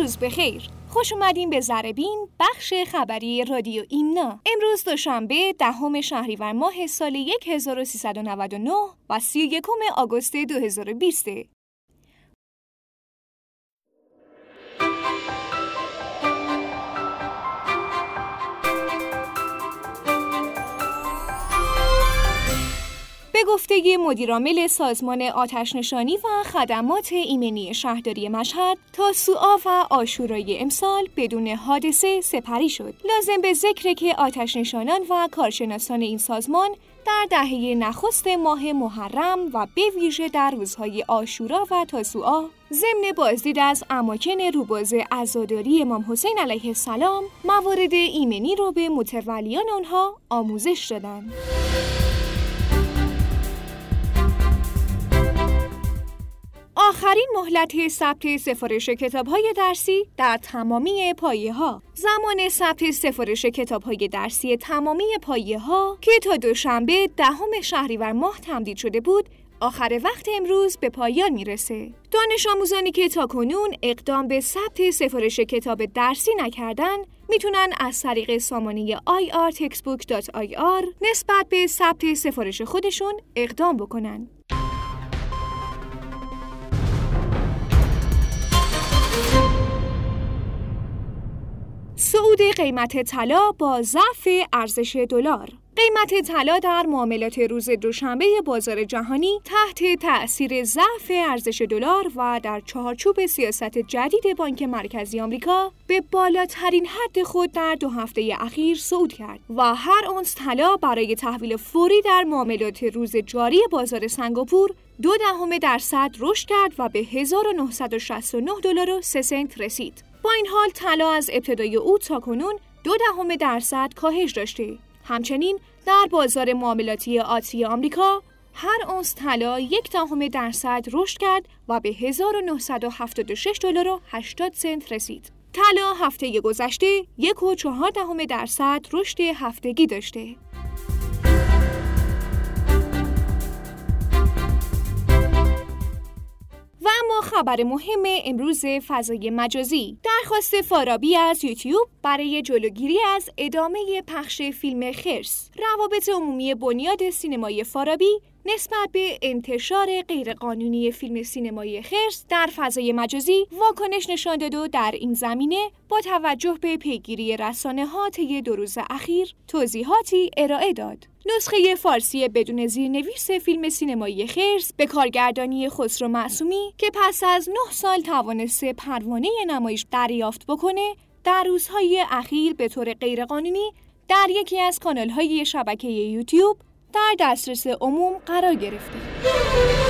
روز بخیر. خوش اومدین به ذره‌بین، بخش خبری رادیو ایمنا. امروز دوشنبه 10 شهریور ماه سال 1399 و 31 آگوست 2020. به گفته مدیرعامل سازمان آتش‌نشانی و خدمات ایمنی شهرداری مشهد، تاسوعا و عاشورای امسال بدون حادثه سپری شد. لازم به ذکر که آتش‌نشانان و کارشناسان این سازمان در دهه نخست ماه محرم و به ویژه در روزهای عاشورا و تاسوعا ضمن بازدید از اماکن روباز عزاداری امام حسین علیه السلام موارد ایمنی را به متولیان آنها آموزش دادند. آخرین مهلت ثبت سفارش کتاب‌های درسی در تمامی پایه‌ها. زمان ثبت سفارش کتاب‌های درسی تمامی پایه‌ها که تا دوشنبه 10 شهریور ماه تمدید شده بود، آخر وقت امروز به پایان میرسه. دانش آموزانی که تاکنون اقدام به ثبت سفارش کتاب درسی نکردن، میتونن از طریق سامانه irtextbook.ir نسبت به ثبت سفارش خودشون اقدام بکنن. صعود قیمت طلا با ضعف ارزش دلار. قیمت طلا در معاملات روز دوشنبه بازار جهانی تحت تأثیر ضعف ارزش دلار و در چارچوب سیاست جدید بانک مرکزی آمریکا به بالاترین حد خود در 2 هفته اخیر صعود کرد و هر اونس طلا برای تحویل فوری در معاملات روز جاری بازار سنگاپور 0.2% رشد کرد و به $1969.03 رسید. با این حال طلا از ابتدای او تاکنون 0.2% کاهش داشته. همچنین در بازار معاملاتی آتی آمریکا هر اونس طلا 0.1% رشد کرد و به $1976.80 رسید. طلا هفته گذشته 1.4% رشد هفتگی داشته. و اما خبر مهم امروز فضای مجازی. درخواست فارابی از یوتیوب برای جلوگیری از ادامه پخش فیلم خرس. روابط عمومی بنیاد سینمای فارابی نسبت به انتشار غیرقانونی فیلم سینمایی خرس در فضای مجازی واکنش نشان داد و در این زمینه با توجه به پیگیری رسانه‌ها طی 2 روز اخیر توضیحاتی ارائه داد. نسخه فارسی بدون زیرنویس فیلم سینمایی خرس به کارگردانی خسرو معصومی که پس از 9 سال توانسته پروانه نمایش دریافت بکنه، در روزهای اخیر به طور غیرقانونی در یکی از کانال‌های شبکه یوتیوب در دسترس عموم قرار گرفته.